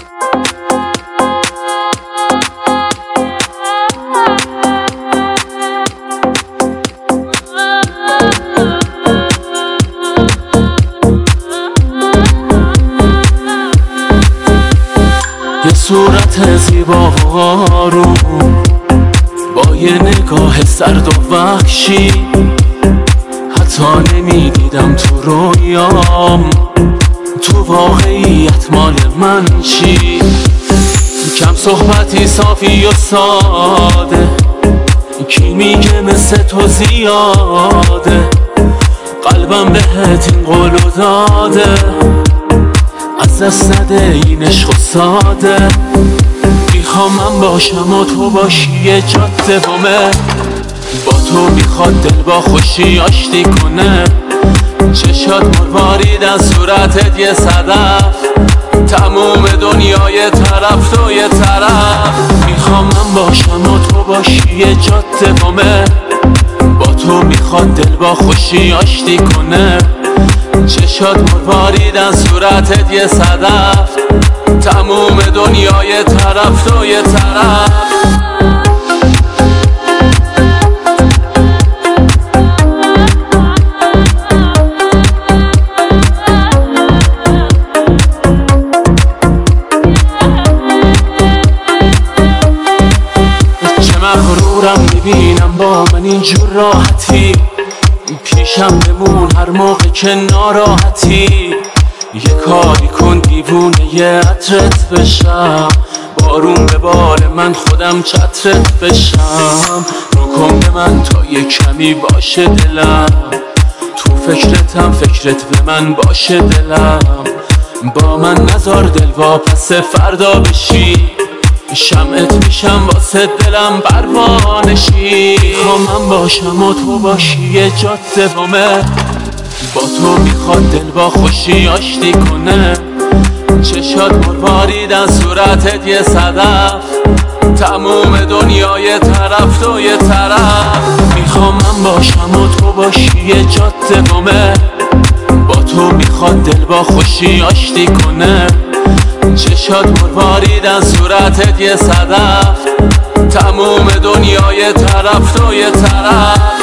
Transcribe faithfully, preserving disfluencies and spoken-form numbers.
یه صورت زیبا و آروم با یه نگاه سرد و وحشی، حتی نمیدیدم تو رویام، تو واقعیت مال من چی؟ کم صحبتی صافی و ساده، کی میگه مثل تو زیاده، قلبم بهت این قولو داده، از دست نده این عشق و ساده. میخوام من باشم و تو باشی یه جاده بومه، با تو میخواد دل با خوشی آشتی کنه، چشات مروارید از صورتت یه صدف، تموم دنیای طرف تو یه طرف. میخوام من باشم و تو باشی یه جاده بومه، با تو میخواد دل با خوشی آشتی کنه، چشات مروارید از صورتت یه صدف، تموم دنیای طرف تو یه طرف. چه مغرورم میبینم با من اینجور راحتی، پیشم بمون هر موقع که ناراحتی، یه کاری کن دیوونه یه عطرت بشم، بارون به بال من خودم چترت بشم، رو کن به من تا یه کمی باشه دلم، تو فکرتم فکرت به من باشه دلم، با من نذار دل واپس فردا بشی، شمعت میشم واسه دلم پروانشی. میخوام من باشم و تو باشی یه جاده بومه، با تو میخواد دل با خوشی آشتی کنه، چشات مروارید از صورتت یه صدف، تموم دنیای طرف تو یه طرف. میخوام من باشم و تو باشی یه جاده بومه، با تو میخواد دل با خوشی آشتی کنه، چشات مروارید از صورتت یه صدف، تموم دنیای طرف تو یه طرف.